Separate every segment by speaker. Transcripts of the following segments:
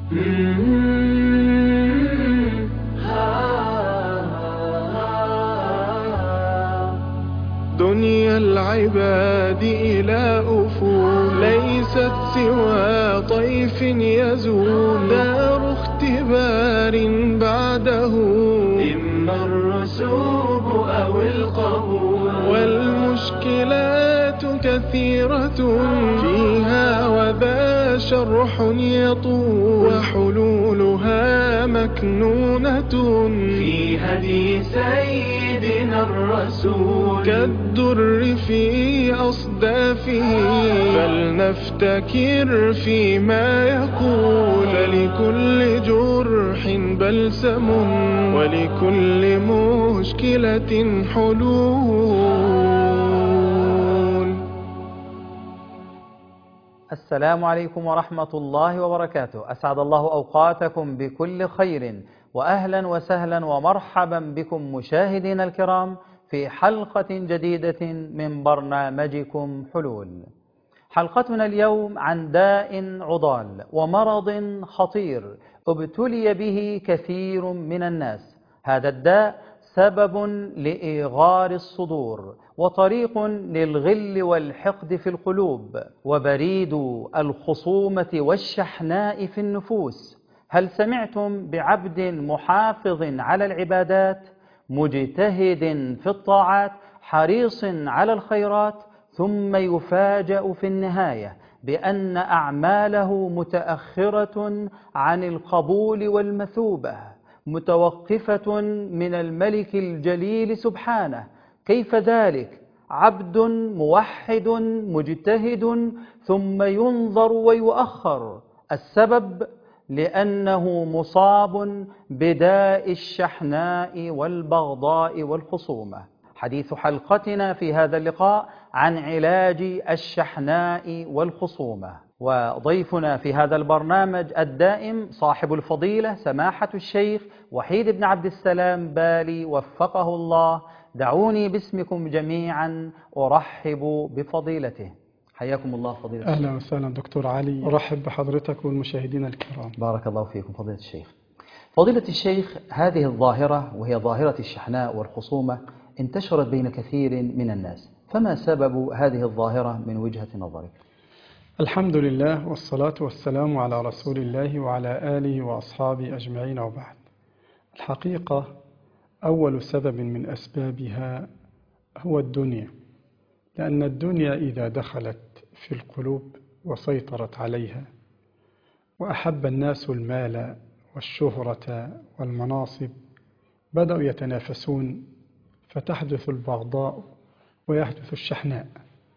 Speaker 1: دنيا العباد إلى أفول ليست سوى طيف يزول، دار اختبار بعده إما الرسوب أو القبول، والمشكلات كثيرة فيها وذا شرح يطول، وحلولها مكنونة في هدي سيدنا الرسول كالدر في أصدافه، فلنفتكر فيما يقول، فلكل جرح بلسم ولكل مشكلة حلول.
Speaker 2: السلام عليكم ورحمة الله وبركاته. أسعد الله أوقاتكم بكل خير، وأهلا وسهلا ومرحبا بكم مشاهدينا الكرام في حلقة جديدة من برنامجكم حلول. حلقتنا اليوم عن داء عضال ومرض خطير ابتلي به كثير من الناس. هذا الداء سبب لإيغار الصدور، وطريق للغل والحقد في القلوب، وبريد الخصومة والشحناء في النفوس. هل سمعتم بعبد محافظ على العبادات، مجتهد في الطاعات، حريص على الخيرات، ثم يفاجأ في النهاية بأن أعماله متأخرة عن القبول والمثوبة، متوقفة من الملك الجليل سبحانه؟ كيف ذلك؟ عبد موحد مجتهد ثم ينظر ويؤخر. السبب لأنه مصاب بداء الشحناء والبغضاء والخصومة. حديث حلقتنا في هذا اللقاء عن علاج الشحناء والخصومة، وضيفنا في هذا البرنامج الدائم صاحب الفضيلة سماحة الشيخ وحيد بن عبد السلام بالي وفقه الله. دعوني باسمكم جميعا أرحب بفضيلته. حياكم الله فضيلة الشيخ.
Speaker 3: أهلا وسهلا دكتور علي، أرحب بحضرتك والمشاهدين الكرام.
Speaker 2: بارك الله فيكم فضيلة الشيخ. فضيلة الشيخ، هذه الظاهرة وهي ظاهرة الشحناء والخصومة انتشرت بين كثير من الناس، فما سبب هذه الظاهرة من وجهة نظرك؟
Speaker 3: الحمد لله والصلاة والسلام على رسول الله وعلى آله وأصحابه أجمعين، وبعد. الحقيقة أول سبب من أسبابها هو الدنيا، لأن الدنيا إذا دخلت في القلوب وسيطرت عليها، وأحب الناس المال والشهرة والمناصب، بدأوا يتنافسون، فتحدث البغضاء ويحدث الشحناء.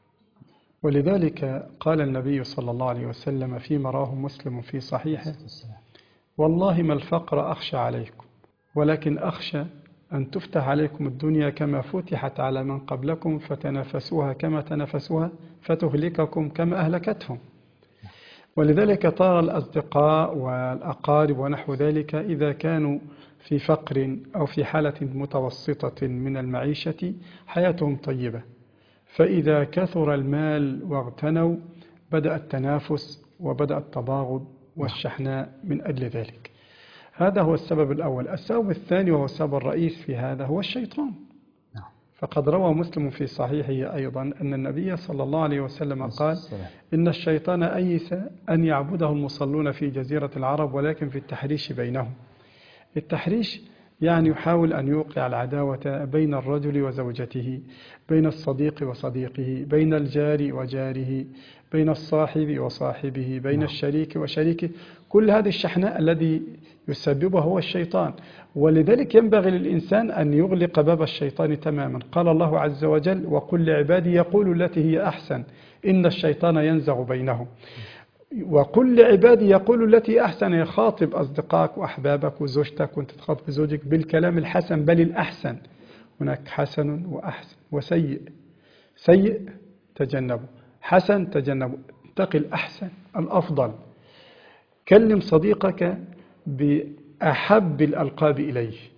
Speaker 3: ولذلك قال النبي صلى الله عليه وسلم فيما رواه مسلم في صحيحه: والله ما الفقر أخشى عليكم، ولكن أخشى أن تفتح عليكم الدنيا كما فتحت على من قبلكم، فتنافسوها كما تنافسوها، فتهلككم كما أهلكتهم. ولذلك ترى الأصدقاء والأقارب ونحو ذلك إذا كانوا في فقر أو في حالة متوسطة من المعيشة حياتهم طيبة، فإذا كثر المال واغتنوا بدأ التنافس وبدأ التباغض والشحناء من أجل ذلك. هذا هو السبب الأول. السبب الثاني وهو السبب الرئيس في هذا هو الشيطان. فقد روى مسلم في صحيحه أيضا أن النبي صلى الله عليه وسلم قال: إن الشيطان أيس أن يعبده المصلون في جزيرة العرب، ولكن في التحريش بينهم. التحريش يعني يحاول أن يوقع العداوة بين الرجل وزوجته، بين الصديق وصديقه، بين الجار وجاره، بين الصاحب وصاحبه، بين الشريك وشريكه. كل هذه الشحناء الذي يسببها هو الشيطان، ولذلك ينبغي للإنسان أن يغلق باب الشيطان تماما. قال الله عز وجل: وقل لعبادي يقولوا التي هي أحسن إن الشيطان ينزغ بينهم. وقل لعبادي يقولوا التي أحسن، يخاطب أصدقائك وأحبابك وزوجتك، وأنت تخاطب زوجك بالكلام الحسن بل الأحسن. هناك حسن وأحسن وسيء. سيء تجنبه، حسن تجنبه، اتق الأحسن الأفضل. كلم صديقك بأحب الألقاب إليه،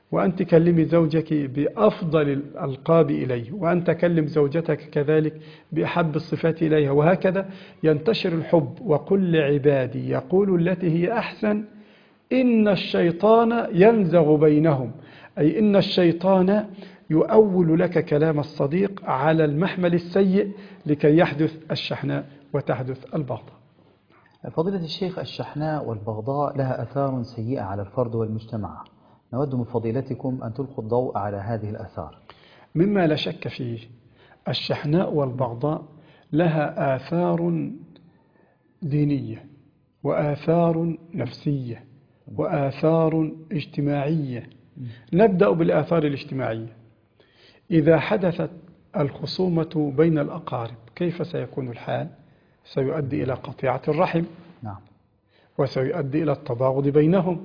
Speaker 3: وأن تكلمي زوجك بأفضل الألقاب إليه، وأن تكلم زوجتك كذلك بأحب الصفات إليها، وهكذا ينتشر الحب. وقل لعبادي يقول التي هي أحسن إن الشيطان ينزغ بينهم، أي إن الشيطان يؤول لك كلام الصديق على المحمل السيء لكي يحدث الشحناء وتحدث البغضاء.
Speaker 2: فضيلة الشيخ، الشحناء والبغضاء لها آثار سيئة على الفرد والمجتمع، نود من فضيلتكم أن تلقوا الضوء على هذه الآثار.
Speaker 3: مما لا شك فيه الشحناء والبغضاء لها آثار دينية وآثار نفسية وآثار اجتماعية. نبدأ بالآثار الاجتماعية. إذا حدثت الخصومة بين الأقارب كيف سيكون الحال؟ سيؤدي إلى قطيعة الرحم، وسيؤدي إلى التباغض بينهم.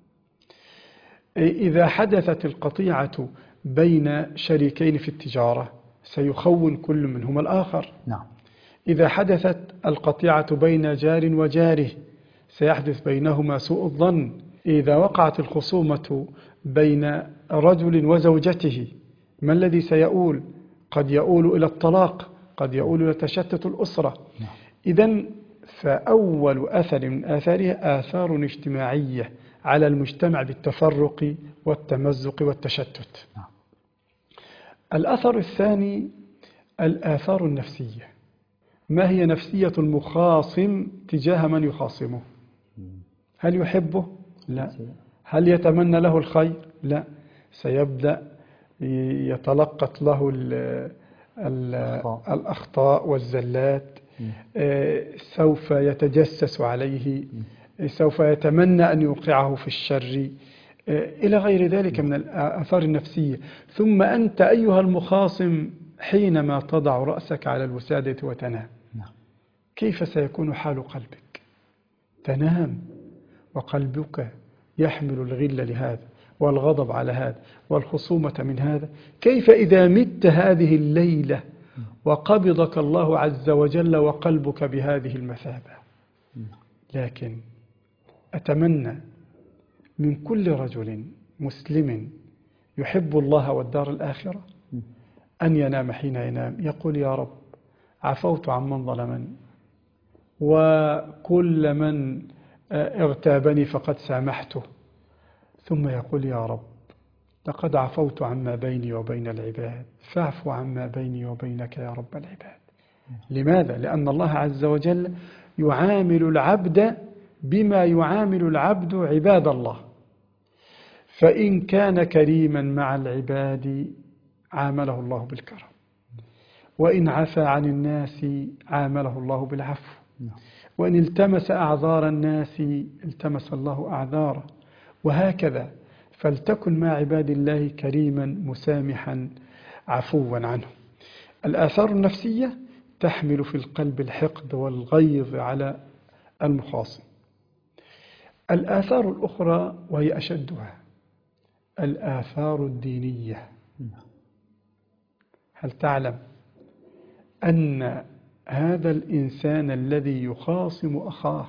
Speaker 3: إذا حدثت القطيعة بين شريكين في التجارة سيخون كل منهما الآخر. إذا حدثت القطيعة بين جار وجاره سيحدث بينهما سوء الظن. إذا وقعت الخصومة بين رجل وزوجته ما الذي سيؤول؟ قد يؤول إلى الطلاق، قد يؤول إلى تشتت الأسرة. إذن فأول أثر من آثارها آثار اجتماعية على المجتمع بالتفرق والتمزق والتشتت. الأثر الثاني الآثار النفسية. ما هي نفسية المخاصم تجاه من يخاصمه؟ هل يحبه؟ لا. هل يتمنى له الخير؟ لا. سيبدأ يتلقط له الأخطاء والزلات، سوف يتجسس عليه، سوف يتمنى أن يوقعه في الشر، إلى غير ذلك من الآثار النفسية. ثم أنت أيها المخاصم حينما تضع رأسك على الوسادة وتنام كيف سيكون حال قلبك؟ تنام وقلبك يحمل الغل لهذا والغضب على هذا والخصومة من هذا. كيف إذا مت هذه الليلة وقبضك الله عز وجل وقلبك بهذه المثابة؟ لكن أتمنى من كل رجل مسلم يحب الله والدار الآخرة أن ينام حين ينام يقول يا رب عفوت عمن ظلمني، وكل من اغتابني فقد سامحته. ثم يقول يا رب لقد عفوت عما بيني وبين العباد فاعف عما بيني وبينك يا رب العباد. لماذا؟ لأن الله عز وجل يعامل العبد بما يعامل العبد عباد الله. فإن كان كريما مع العباد عامله الله بالكرم، وإن عفى عن الناس عامله الله بالعفو، وإن التمس أعذار الناس التمس الله أعذاره، وهكذا. فلتكن مع عباد الله كريما مسامحا عفوا عنه. الآثار النفسية تحمل في القلب الحقد والغيظ على المخاصم. الآثار الأخرى وهي أشدها الآثار الدينية. هل تعلم أن هذا الإنسان الذي يخاصم أخاه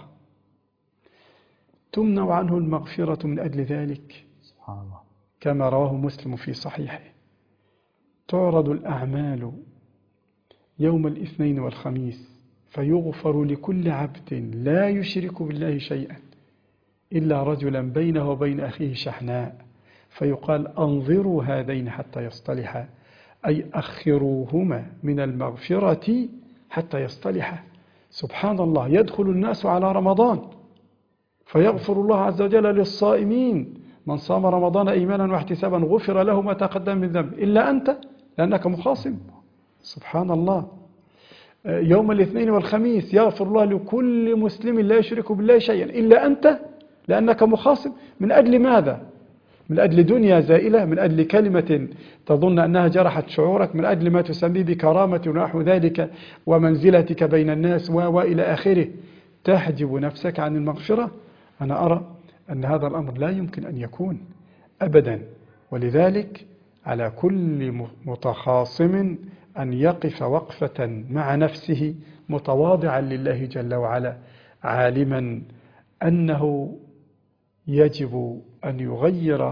Speaker 3: تمنع عنه المغفرة من أجل ذلك؟ سبحان الله. كما رواه مسلم في صحيحه تعرض الأعمال يوم الاثنين والخميس فيغفر لكل عبد لا يشرك بالله شيئا إلا رجلا بينه وبين أخيه شحناء، فيقال أنظروا هذين حتى يصطلحا، أي أخروهما من المغفرة حتى يصطلحا. سبحان الله. يدخل الناس على رمضان فيغفر الله عز وجل للصائمين من صام رمضان إيمانا واحتسابا غفر له ما تقدم من ذنب إلا أنت لأنك مخاصم. سبحان الله. يوم الاثنين والخميس يغفر الله لكل مسلم لا يشرك بالله شيئا إلا أنت لأنك مخاصم. من أجل ماذا؟ من أجل دنيا زائلة، من أجل كلمة تظن أنها جرحت شعورك، من أجل ما تسميه بكرامة ونحو ذلك ومنزلتك بين الناس وإلى آخره، تحجب نفسك عن المغفرة. أنا أرى أن هذا الأمر لا يمكن أن يكون أبدا. ولذلك على كل متخاصم أن يقف وقفة مع نفسه متواضعا لله جل وعلا، عالما أنه يجب أن يغير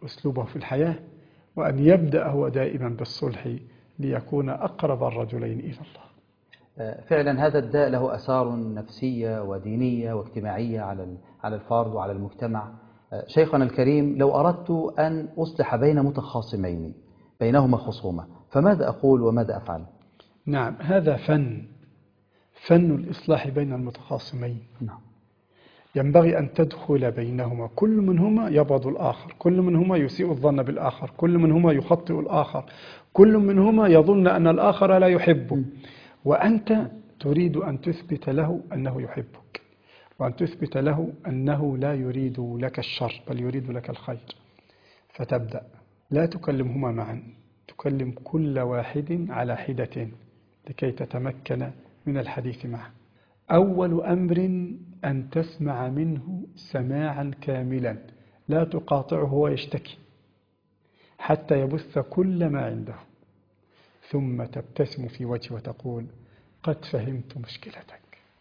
Speaker 3: أسلوبه في الحياة، وأن يبدأ هو دائما بالصلح ليكون أقرب الرجلين إلى الله.
Speaker 2: فعلا هذا الداء له آثار نفسية ودينية واجتماعية على الفرد وعلى المجتمع. شيخنا الكريم، لو أردت أن أصلح بين متخاصمين بينهما خصومة، فماذا أقول وماذا أفعل؟
Speaker 3: نعم، هذا فن الإصلاح بين المتخاصمين.
Speaker 2: نعم.
Speaker 3: ينبغي أن تدخل بينهما، كل منهما يبغض الآخر، كل منهما يسيء الظن بالآخر، كل منهما يخطئ الآخر، كل منهما يظن أن الآخر لا يحبه، وأنت تريد أن تثبت له أنه يحبك، وأن تثبت له أنه لا يريد لك الشر بل يريد لك الخير. فتبدأ لا تكلمهما معا، تكلم كل واحد على حدة لكي تتمكن من الحديث معه. أول أمر أن تسمع منه سماعا كاملا، لا تقاطعه ويشتكي حتى يبث كل ما عنده، ثم تبتسم في وجهه وتقول: قد فهمت مشكلتك،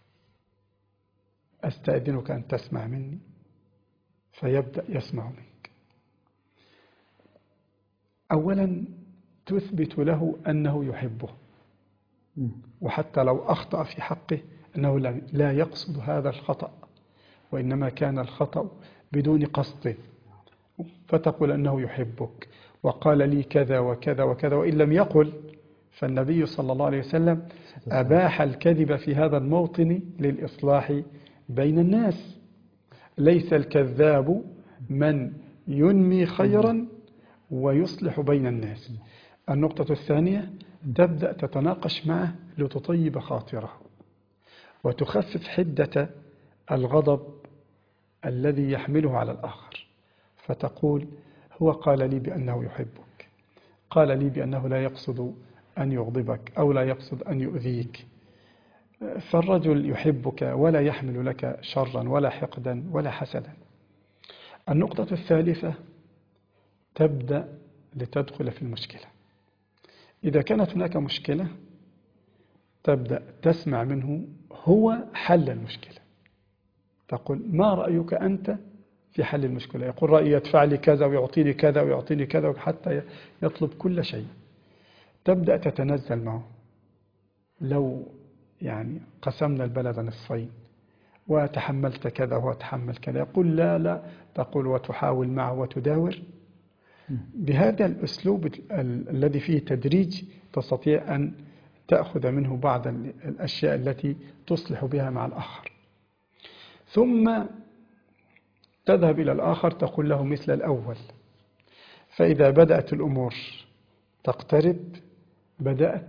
Speaker 3: أستأذنك أن تسمع مني. فيبدأ يسمع منك. أولا تثبت له أنه يحبه، وحتى لو أخطأ في حقه أنه لا يقصد هذا الخطأ، وإنما كان الخطأ بدون قصد، فتقول أنه يحبك وقال لي كذا وكذا وكذا، وإن لم يقل فالنبي صلى الله عليه وسلم أباح الكذب في هذا الموطن للإصلاح بين الناس. ليس الكذاب من ينمي خيرا ويصلح بين الناس. النقطة الثانية، تبدأ تتناقش معه لتطيب خاطره وتخفف حدة الغضب الذي يحمله على الآخر، فتقول: هو قال لي بأنه يحبك، قال لي بأنه لا يقصد أن يغضبك أو لا يقصد أن يؤذيك، فالرجل يحبك ولا يحمل لك شرا ولا حقدا ولا حسدا. النقطة الثالثة، تبدأ لتدخل في المشكلة. إذا كانت هناك مشكلة تبدأ تسمع منه هو حل المشكلة. تقول: ما رأيك أنت في حل المشكلة؟ يقول: رأيي يدفع لي كذا ويعطيني كذا ويعطيني كذا، حتى يطلب كل شيء. تبدأ تتنزل معه. لو قسمنا البلد نصفين وتحملت كذا وتحمل كذا، يقول: لا لا. تقول وتحاول معه وتداور. بهذا الأسلوب الذي فيه تدريج تستطيع أن تأخذ منه بعض الأشياء التي تصلح بها مع الآخر. ثم تذهب إلى الآخر تقول له مثل الأول. فإذا بدأت الأمور تقترب بدأت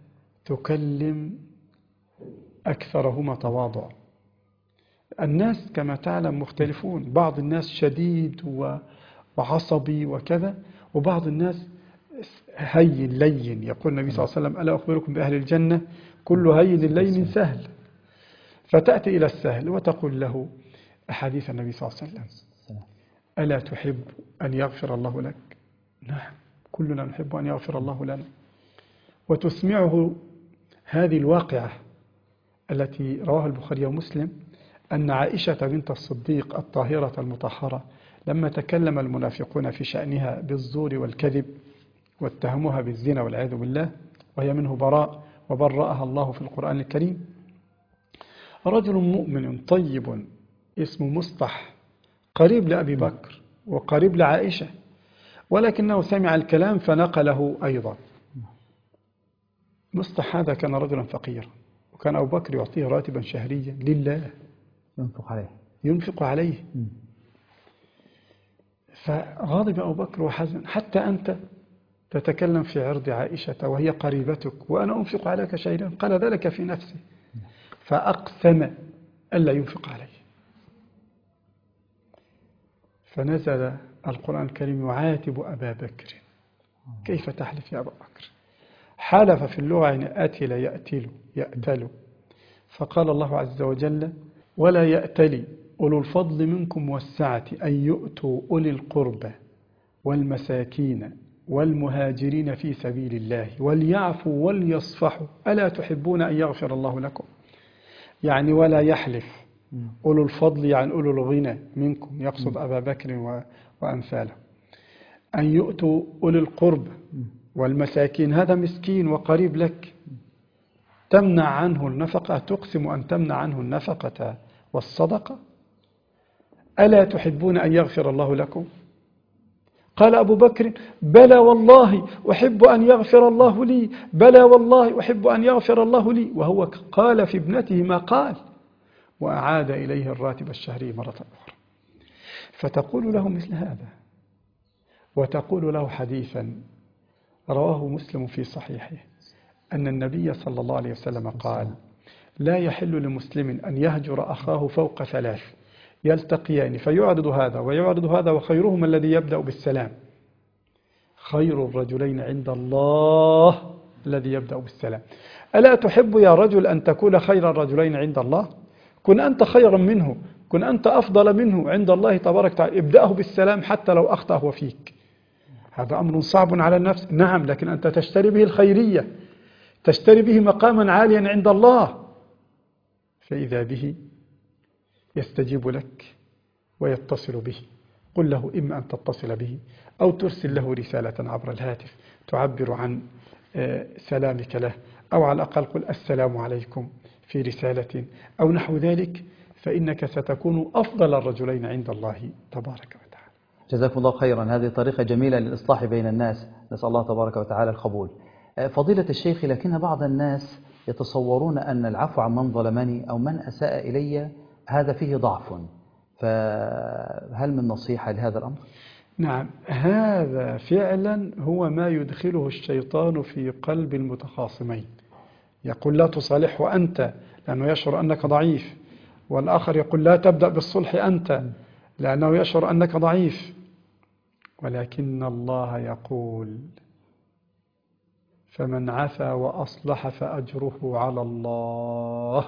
Speaker 3: تكلم أكثرهما تواضع. الناس كما تعلم مختلفون، بعض الناس شديد وعصبي وكذا، وبعض الناس هين لين. يقول النبي صلى الله عليه وسلم: ألا أخبركم بأهل الجنة كل هين لين سهل. فتأتي إلى السهل وتقول له أحاديث النبي صلى الله عليه وسلم: ألا تحب أن يغفر الله لك؟ نعم، كلنا نحب أن يغفر الله لنا. وتسمعه هذه الواقعة التي رواها البخاري ومسلم، أن عائشة بنت الصديق الطاهرة المطهرة لما تكلم المنافقون في شأنها بالزور والكذب واتهموها بالزنا والعياذ بالله، وهي منه براء وبرأها الله في القرآن الكريم، رجل مؤمن طيب اسمه مصطح قريب لأبي بكر وقريب لعائشة، ولكنه سمع الكلام فنقله أيضا. مصطح هذا كان رجلا فقيرا، وكان أبو بكر يعطيه راتبا شهريا لله ينفق عليه. فغاضب أبو بكر وحزن: حتى أنت تتكلم في عرض عائشة وهي قريبتك وأنا أنفق عليك شيئا؟ قال: ذلك في نفسي. فأقسم ألا ينفق عليه. فنزل القرآن الكريم يعاتب أبا بكر: كيف تحلف يا أبا بكر؟ حلف في اللغة أتل يأتل. فقال الله عز وجل: ولا يأتلي أولو الفضل منكم والسعة أن يؤتوا أولي القربى والمساكين والمهاجرين في سبيل الله وليعفوا وليصفحوا ألا تحبون أن يغفر الله لكم. ولا يحلف أولو الفضل، أولو الغنى منكم، يقصد أبا بكر وأمثاله. أن يؤتوا أولي القرب والمساكين، هذا مسكين وقريب لك، تمنع عنه النفقة، تقسم أن تمنع عنه النفقة والصدقة؟ ألا تحبون أن يغفر الله لكم؟ قال أبو بكر: بلى والله أحب أن يغفر الله لي، بلى والله أحب أن يغفر الله لي، وهو قال في ابنته ما قال، وأعاد إليه الراتب الشهري مرة أخرى. فتقول له مثل هذا، وتقول له حديثا رواه مسلم في صحيحه أن النبي صلى الله عليه وسلم قال: لا يحل لمسلم أن يهجر أخاه فوق 3 يلتقيان فيعرض هذا ويعرض هذا، وخيرهما الذي يبدأ بالسلام. خير الرجلين عند الله الذي يبدأ بالسلام. ألا تحب يا رجل أن تكون خير الرجلين عند الله؟ كن أنت خيرا منه، كن أنت أفضل منه عند الله تبارك وتعالى، ابدأه بالسلام حتى لو أخطأ هو فيك. هذا أمر صعب على النفس، نعم، لكن أنت تشتري به الخيرية، تشتري به مقاما عاليا عند الله. فإذا به يستجيب لك ويتصل به، قل له إما أن تتصل به أو ترسل له رسالة عبر الهاتف تعبر عن سلامك له، أو على الأقل قل السلام عليكم في رسالة أو نحو ذلك، فإنك ستكون أفضل الرجلين عند الله تبارك وتعالى.
Speaker 2: جزاكم الله خيرا، هذه طريقة جميلة للإصلاح بين الناس، نسأل الله تبارك وتعالى القبول. فضيلة الشيخ، لكن بعض الناس يتصورون أن العفو عن من ظلمني أو من أساء إلي هذا فيه ضعف، فهل من نصيحة لهذا الأمر؟
Speaker 3: نعم، هذا فعلا هو ما يدخله الشيطان في قلب المتخاصمين. يقول لا تصالحه أنت لأنه يشعر أنك ضعيف، والآخر يقول لا تبدأ بالصلح أنت لأنه يشعر أنك ضعيف. ولكن الله يقول: فمن عفا وأصلح فأجره على الله.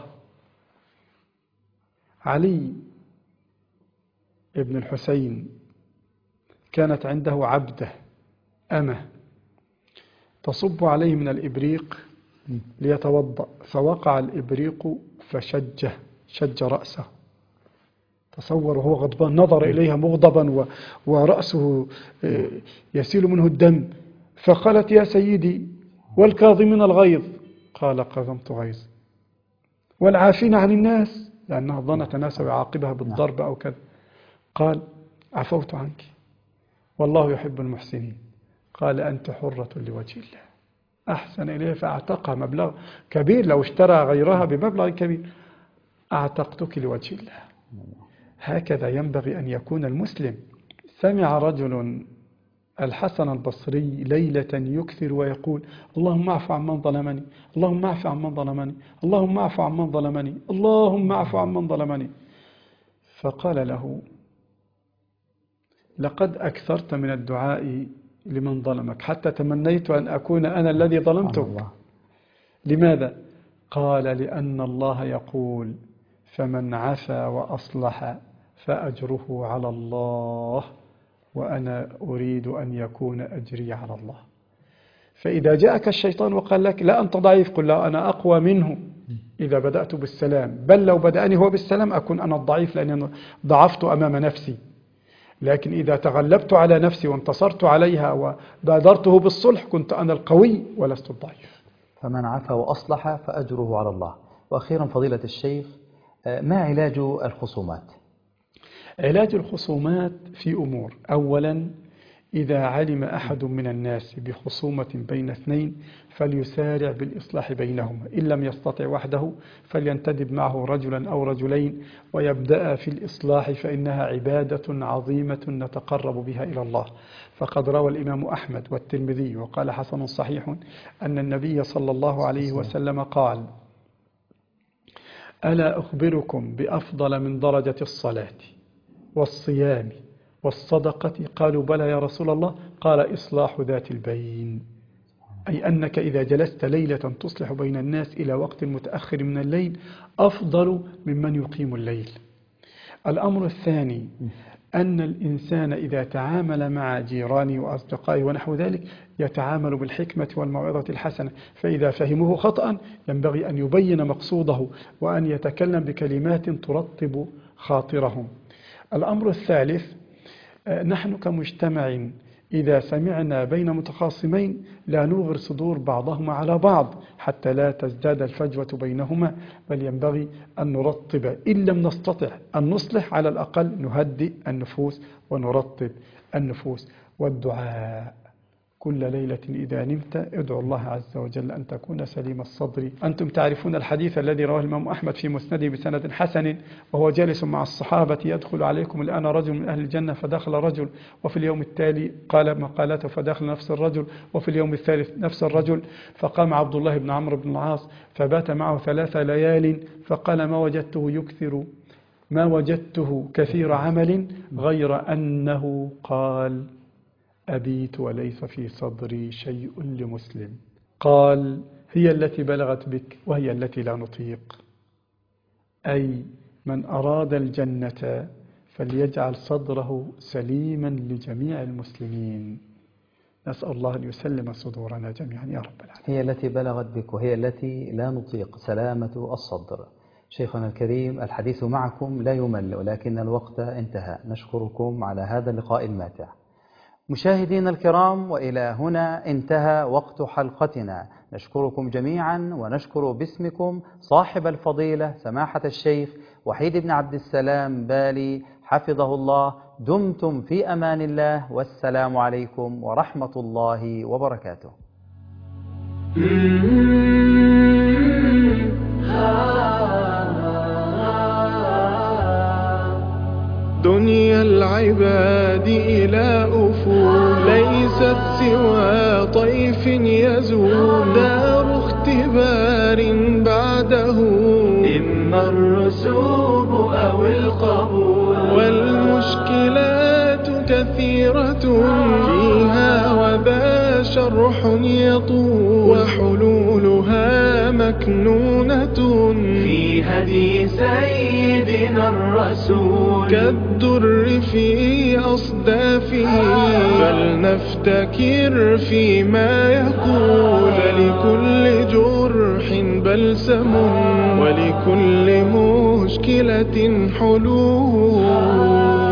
Speaker 3: علي ابن الحسين كانت عنده عبده أمه تصب عليه من الإبريق ليتوضأ، فوقع الإبريق شج رأسه. تصور وهو غضبان، نظر إليها مغضبا ورأسه يسيل منه الدم، فقالت: يا سيدي والكاظمين الغيظ، قال: كظمت غيظ. والعافين عن الناس، لأنها ظنت الناس يعاقبها بالضرب أو كذا، قال: عفوت عنك والله يحب المحسنين. قال: أنت حرة لوجه الله. أحسن إليه فأعتقها مبلغ كبير، لو اشترى غيرها بمبلغ كبير. أعتقتك لوجه الله. هكذا ينبغي أن يكون المسلم. سمع رجل الحسن البصري ليلة يكثر ويقول: اللهم اعف عن من ظلمني، اللهم اعف عن من ظلمني، اللهم اعف عن من ظلمني، اللهم اعف عن من ظلمني. فقال له: لقد أكثرت من الدعاء لمن ظلمك حتى تمنيت أن أكون أنا الذي ظلمتك. لماذا؟ قال: لأن الله يقول: فمن عفا وأصلح فأجره على الله، وأنا أريد أن يكون أجري على الله. فإذا جاءك الشيطان وقال لك: لا أنت ضعيف، قل لا أنا أقوى منه إذا بدأت بالسلام، بل لو بدأني هو بالسلام أكون أنا الضعيف لأني ضعفت أمام نفسي. لكن إذا تغلبت على نفسي وانتصرت عليها وبادرته بالصلح كنت أنا القوي ولست الضعيف.
Speaker 2: فمن عفا وأصلح فأجره على الله. وأخيرا فضيلة الشيخ، ما علاج الخصومات؟
Speaker 3: علاج الخصومات في أمور. أولا، إذا علم أحد من الناس بخصومة بين اثنين فليسارع بالإصلاح بينهما، إن لم يستطع وحده فلينتدب معه رجلا أو رجلين ويبدأ في الإصلاح، فإنها عبادة عظيمة نتقرب بها إلى الله. فقد روى الإمام أحمد والترمذي وقال حسن صحيح أن النبي صلى الله عليه وسلم قال: ألا أخبركم بأفضل من درجة الصلاة والصيام والصدقة؟ قالوا: بلى يا رسول الله. قال: إصلاح ذات البين، أي أنك إذا جلست ليلة تصلح بين الناس إلى وقت متأخر من الليل أفضل ممن يقيم الليل. الأمر الثاني، أن الإنسان إذا تعامل مع جيرانه وأصدقائه ونحو ذلك يتعامل بالحكمة والموعظة الحسنة، فإذا فهموه خطأ ينبغي أن يبين مقصوده وأن يتكلم بكلمات ترطب خاطرهم. الأمر الثالث، نحن كمجتمع إذا سمعنا بين متخاصمين لا نوغر صدور بعضهما على بعض حتى لا تزداد الفجوة بينهما، بل ينبغي أن نرطب، إن لم نستطع أن نصلح على الأقل نهدئ النفوس ونرطب النفوس. والدعاء كل ليلة إذا نمت ادعو الله عز وجل أن تكون سليم الصدر. أنتم تعرفون الحديث الذي رواه الإمام أحمد في مسنده بسند حسن، وهو جالس مع الصحابة: يدخل عليكم الآن رجل من أهل الجنة، فدخل رجل، وفي اليوم التالي قال مقالته فدخل نفس الرجل، وفي اليوم الثالث نفس الرجل، فقام عبد الله بن عمرو بن العاص فبات معه 3 ليال، فقال ما وجدته كثير عمل غير أنه قال: أبيت وليس في صدري شيء لمسلم. قال: هي التي بلغت بك وهي التي لا نطيق، أي من أراد الجنة فليجعل صدره سليما لجميع المسلمين. نسأل الله أن يسلم صدورنا جميعا يا رب العالمين.
Speaker 2: هي التي بلغت بك وهي التي لا نطيق، سلامة الصدر. شيخنا الكريم، الحديث معكم لا يمل، ولكن الوقت انتهى. نشكركم على هذا اللقاء الماتع. مشاهدينا الكرام، وإلى هنا انتهى وقت حلقتنا. نشكركم جميعا، ونشكر باسمكم صاحب الفضيلة سماحة الشيخ وحيد بن عبد السلام بالي حفظه الله. دمتم في أمان الله، والسلام عليكم ورحمة الله وبركاته.
Speaker 1: دنيا العباد إلى أفول، ليست سوى طيف يزول، دار اختبار بعده، إما الرسوب أو القبول، والمشكلات كثيرة فيها وذا شرح يطول، وحلولها مكنونة في هدي سيدنا الرسول، كالدر في أصدافه، فلنفتكر فيما يقول، فلكل جرح بلسم، ولكل مشكلة حلول.